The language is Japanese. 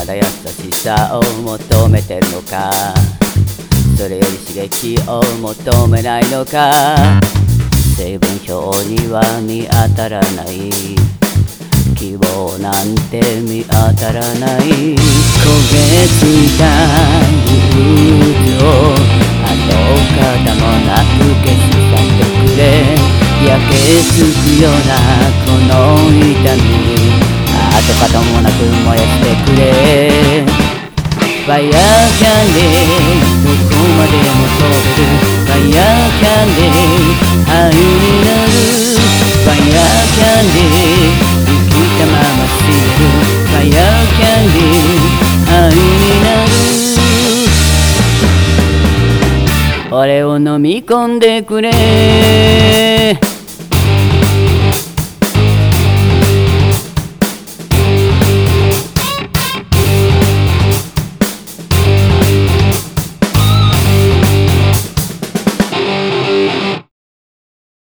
だ優しさを求めてるのか、それより刺激を求めないのか。成分表には見当たらない、希望なんて見当たらない。焦げついた憂鬱を跡形もなく消し去ってくれ。焼けつくようなこの痛み、跡形もなく燃やしてくれ。ファイヤーキャンディー、どこまでも飛べる。ファイヤーキャンディー、灰になる。ファイヤーキャンディー、生きたまま死ねる。ファイヤーキャンディー、灰になる。俺を飲み込んでくれ。